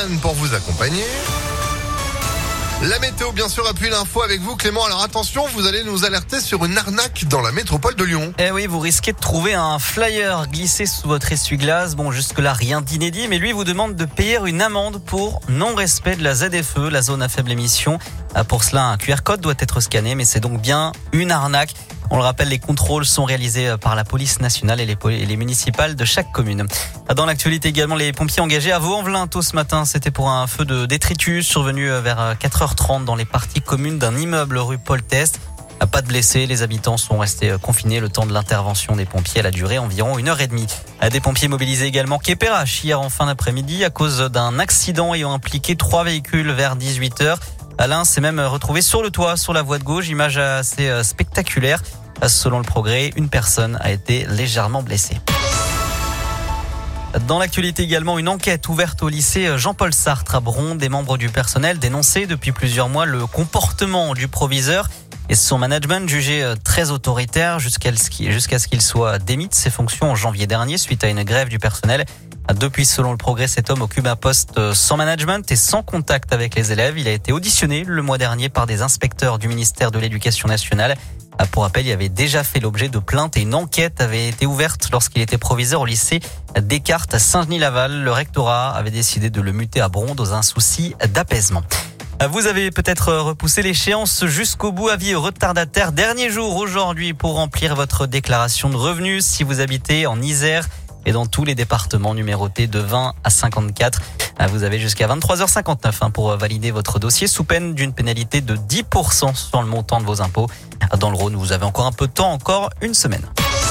Jordan pour vous accompagner. La météo, bien sûr, appuie l'info avec vous, Clément. Alors attention, vous allez nous alerter sur une arnaque dans la métropole de Lyon. Eh oui, vous risquez de trouver un flyer glissé sous votre essuie-glace. Bon, jusque-là, rien d'inédit, mais lui vous demande de payer une amende pour non-respect de la ZFE, la zone à faible émission. Pour cela, un QR code doit être scanné, mais c'est donc bien une arnaque. On le rappelle, les contrôles sont réalisés par la police nationale et les municipales de chaque commune. Dans l'actualité également, les pompiers engagés à Vaux-en-Velin tôt ce matin. C'était pour un feu de détritus survenu vers 4h30 dans les parties communes d'un immeuble rue Paul Test. Pas de blessés, les habitants sont restés confinés le temps de l'intervention des pompiers. Elle a duré environ 1h30. Des pompiers mobilisés également quai Perrache hier en fin d'après-midi à cause d'un accident ayant impliqué 3 véhicules vers 18h. L'un s'est même retrouvé sur le toit, sur la voie de gauche, image assez spectaculaire. Selon le Progrès, une personne a été légèrement blessée. Dans l'actualité également, une enquête ouverte au lycée Jean-Paul Sartre à Bron. Des membres du personnel dénonçaient depuis plusieurs mois le comportement du proviseur et son management jugé très autoritaire jusqu'à ce qu'il soit démis de ses fonctions en janvier dernier suite à une grève du personnel. Depuis, selon le Progrès, cet homme occupe un poste sans management et sans contact avec les élèves. Il a été auditionné le mois dernier par des inspecteurs du ministère de l'Éducation nationale. Pour rappel, il avait déjà fait l'objet de plaintes et une enquête avait été ouverte lorsqu'il était proviseur au lycée Descartes à Saint-Genis-Laval. Le rectorat avait décidé de le muter à Bron dans un souci d'apaisement. Vous avez peut-être repoussé l'échéance jusqu'au bout, avis retardataire. Dernier jour aujourd'hui pour remplir votre déclaration de revenus si vous habitez en Isère et dans tous les départements numérotés de 20 à 54. Vous avez jusqu'à 23h59 pour valider votre dossier sous peine d'une pénalité de 10% sur le montant de vos impôts. Dans le Rhône, vous avez encore un peu de temps, encore une semaine.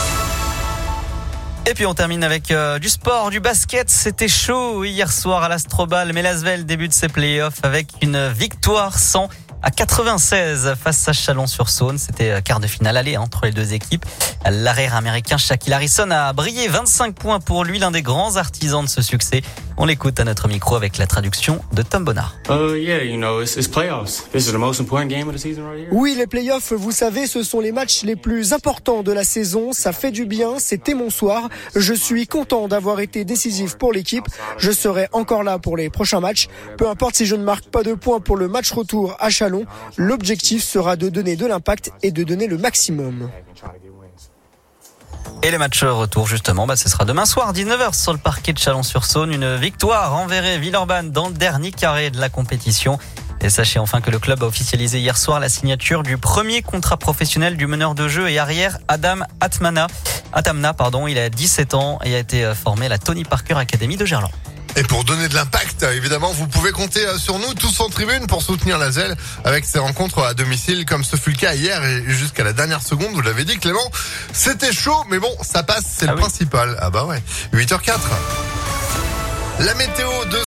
Et puis on termine avec du sport, du basket. C'était chaud hier soir à l'Astrobal, mais l'Asvel débute ses playoffs avec une victoire 100 à 96 face à Chalon-sur-Saône. C'était quart de finale aller entre les deux équipes. L'arrière américain Shaquille Harrison a brillé, 25 points pour lui, l'un des grands artisans de ce succès. On l'écoute à notre micro avec la traduction de Tom Bonnard. Oui, les playoffs, vous savez, ce sont les matchs les plus importants de la saison. Ça fait du bien, c'était mon soir. Je suis content d'avoir été décisif pour l'équipe. Je serai encore là pour les prochains matchs. Peu importe si je ne marque pas de points pour le match retour à Chalon, l'objectif sera de donner de l'impact et de donner le maximum. Et les matchs retour, justement, ce sera demain soir, 19h, sur le parquet de Chalon-sur-Saône. Une victoire enverrait Villeurbanne dans le dernier carré de la compétition. Et sachez enfin que le club a officialisé hier soir la signature du premier contrat professionnel du meneur de jeu et arrière Adam Atamna. Il a 17 ans et a été formé à la Tony Parker Academy de Gerland. Et pour donner de l'impact, évidemment, vous pouvez compter sur nous, tous en tribune, pour soutenir l'Asvel avec ses rencontres à domicile, comme ce fut le cas hier et jusqu'à la dernière seconde, vous l'avez dit, Clément. C'était chaud, mais bon, ça passe, c'est le principal. Ah bah ouais. 8h04. La météo de